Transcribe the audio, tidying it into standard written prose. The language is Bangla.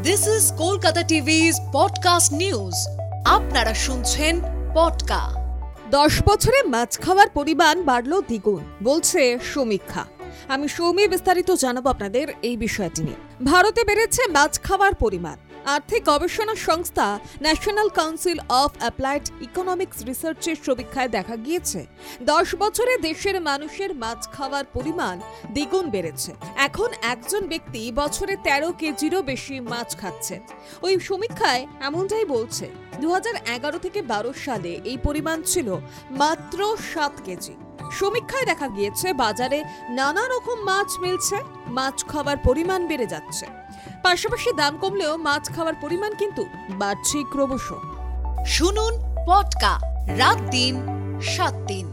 This is Kolkata TV's podcast news. আপনারা শুনছেন পডকা। 10 বছরে মাছ খাওয়ার পরিমাণ বাড়লো দ্বিগুণ, বলছে সমীক্ষা। আমি সৌমি বিস্তারিত জানাবো আপনাদের এই বিষয়টি নিয়ে। ভারতে বেড়েছে মাছ খাওয়ার পরিমাণ। আর্থিক গবেষণা সংস্থা National Council of Applied Economics রিসার্চের সমীক্ষায় দেখা গিয়েছে 10 বছরে দেশের মানুষের মাছ খাওয়ার পরিমাণ দ্বিগুণ বেড়েছে। এখন একজন ব্যক্তি বছরে 13 কেজিরও বেশি মাছ খাচ্ছে। ওই সমীক্ষায় এমনটাই বলছে। 2011 থেকে 12 সালে এই পরিমাণ ছিল মাত্র 7 কেজি। সমীক্ষায় দেখা গিয়েছে বাজারে নানা রকম মাছ মিলছে, মাছ খাওয়ার পরিমাণ বেড়ে যাচ্ছে। পাশাপাশি দাম কমলেও মাছ খাওয়ার পরিমাণ কিন্তু বাড়ছে ক্রমশ। শুনুন পডকা, রাত দিন 7 দিন।